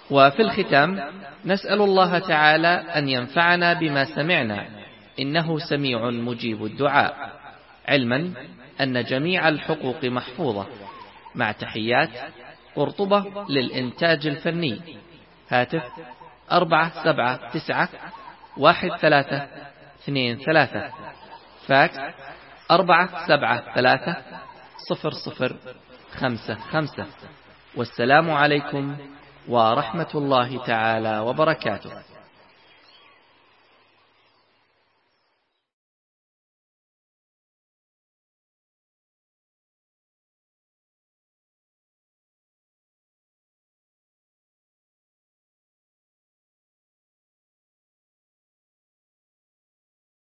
وفي الختام نسأل الله تعالى أن ينفعنا بما سمعنا، إنه سميع مجيب الدعاء، علما أن جميع الحقوق محفوظة. مع تحيات قرطبة للإنتاج الفني. هاتف 4791323. فاكس 4730055. والسلام عليكم ورحمة الله تعالى وبركاته.